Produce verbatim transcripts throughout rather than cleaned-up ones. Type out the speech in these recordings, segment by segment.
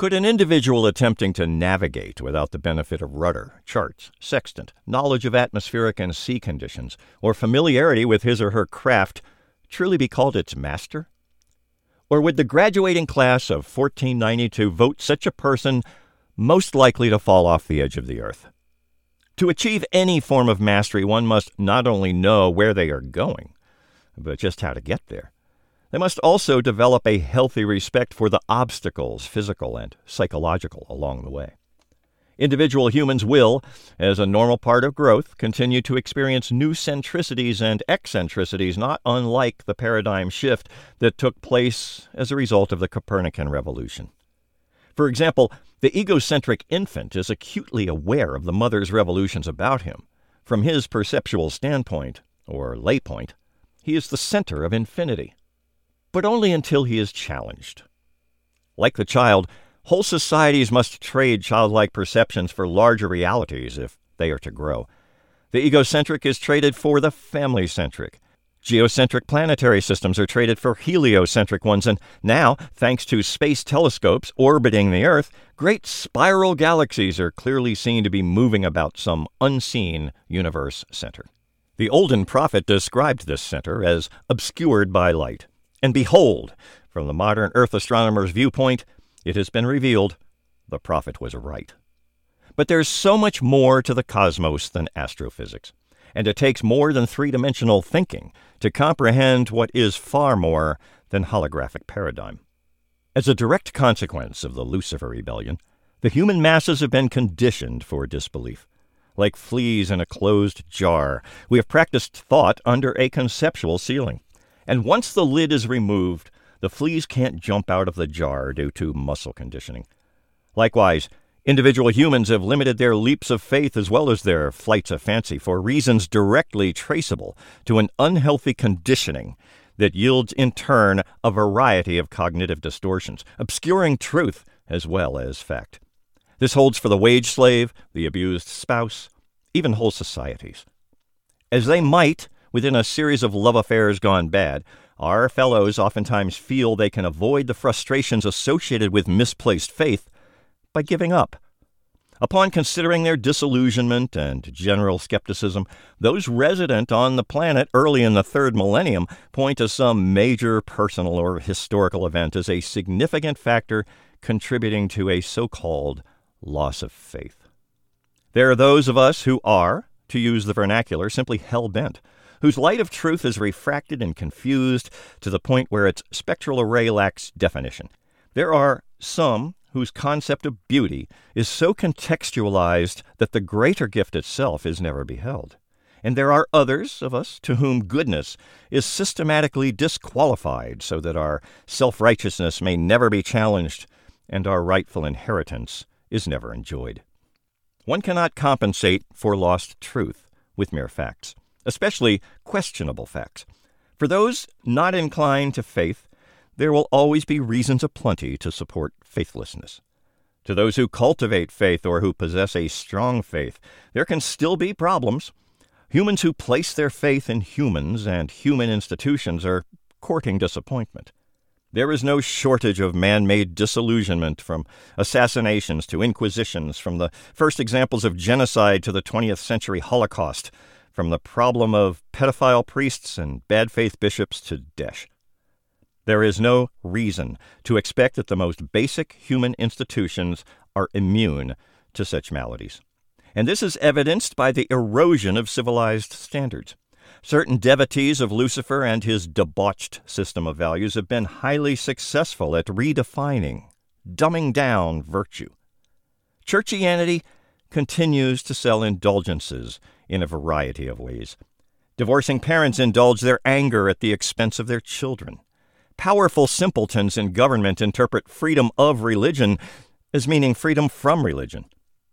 Could an individual attempting to navigate without the benefit of rudder, charts, sextant, knowledge of atmospheric and sea conditions, or familiarity with his or her craft truly be called its master? Or would the graduating class of fourteen ninety-two vote such a person most likely to fall off the edge of the earth? To achieve any form of mastery, one must not only know where they are going, but just how to get there. They must also develop a healthy respect for the obstacles, physical and psychological, along the way. Individual humans will, as a normal part of growth, continue to experience new centricities and eccentricities not unlike the paradigm shift that took place as a result of the Copernican revolution. For example, the egocentric infant is acutely aware of the mother's revolutions about him. From his perceptual standpoint, or lay point, he is the center of infinity. But only until he is challenged. Like the child, whole societies must trade childlike perceptions for larger realities if they are to grow. The egocentric is traded for the family-centric. Geocentric planetary systems are traded for heliocentric ones, and now, thanks to space telescopes orbiting the Earth, great spiral galaxies are clearly seen to be moving about some unseen universe center. The olden prophet described this center as obscured by light. And behold, from the modern Earth astronomer's viewpoint, it has been revealed the prophet was right. But there's so much more to the cosmos than astrophysics, and it takes more than three-dimensional thinking to comprehend what is far more than holographic paradigm. As a direct consequence of the Lucifer rebellion, the human masses have been conditioned for disbelief. Like fleas in a closed jar, we have practiced thought under a conceptual ceiling. And once the lid is removed, the fleas can't jump out of the jar due to muscle conditioning. Likewise, individual humans have limited their leaps of faith as well as their flights of fancy for reasons directly traceable to an unhealthy conditioning that yields in turn a variety of cognitive distortions, obscuring truth as well as fact. This holds for the wage slave, the abused spouse, even whole societies. As they might, within a series of love affairs gone bad, our fellows oftentimes feel they can avoid the frustrations associated with misplaced faith by giving up. Upon considering their disillusionment and general skepticism, those resident on the planet early in the third millennium point to some major personal or historical event as a significant factor contributing to a so-called loss of faith. There are those of us who are, to use the vernacular, simply hell-bent, whose light of truth is refracted and confused to the point where its spectral array lacks definition. There are some whose concept of beauty is so contextualized that the greater gift itself is never beheld. And there are others of us to whom goodness is systematically disqualified so that our self-righteousness may never be challenged and our rightful inheritance is never enjoyed. One cannot compensate for lost truth with mere facts, especially questionable facts. For those not inclined to faith, there will always be reasons aplenty to support faithlessness. To those who cultivate faith or who possess a strong faith, there can still be problems. Humans who place their faith in humans and human institutions are courting disappointment. There is no shortage of man-made disillusionment, from assassinations to inquisitions, from the first examples of genocide to the twentieth century Holocaust, from the problem of pedophile priests and bad faith bishops to Daesh. There is no reason to expect that the most basic human institutions are immune to such maladies. And this is evidenced by the erosion of civilized standards. Certain devotees of Lucifer and his debauched system of values have been highly successful at redefining, dumbing down virtue. Churchianity continues to sell indulgences in a variety of ways. Divorcing parents indulge their anger at the expense of their children. Powerful simpletons in government interpret freedom of religion as meaning freedom from religion.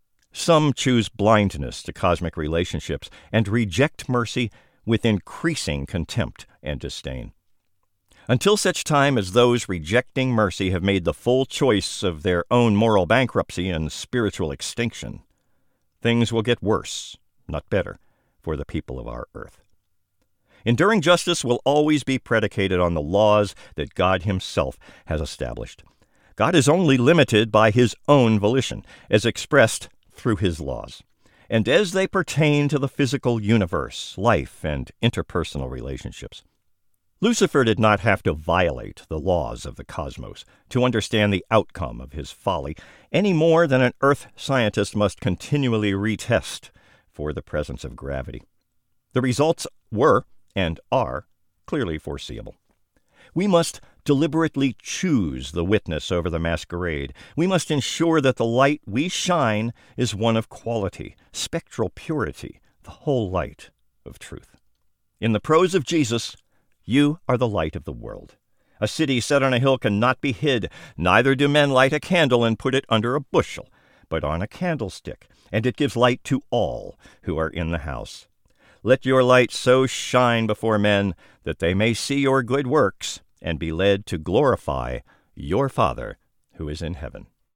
Some choose blindness to cosmic relationships and reject mercy with increasing contempt and disdain. Until such time as those rejecting mercy have made the full choice of their own moral bankruptcy and spiritual extinction, things will get worse, not better, for the people of our earth. Enduring justice will always be predicated on the laws that God himself has established. God is only limited by his own volition, as expressed through his laws, and as they pertain to the physical universe, life, and interpersonal relationships. Lucifer did not have to violate the laws of the cosmos to understand the outcome of his folly, any more than an earth scientist must continually retest for the presence of gravity. The results were, and are, clearly foreseeable. We must deliberately choose the witness over the masquerade. We must ensure that the light we shine is one of quality, spectral purity, the whole light of truth. In the prose of Jesus, you are the light of the world. A city set on a hill cannot be hid. Neither do men light a candle and put it under a bushel, but on a candlestick, and it gives light to all who are in the house. Let your light so shine before men that they may see your good works and be led to glorify your Father who is in heaven.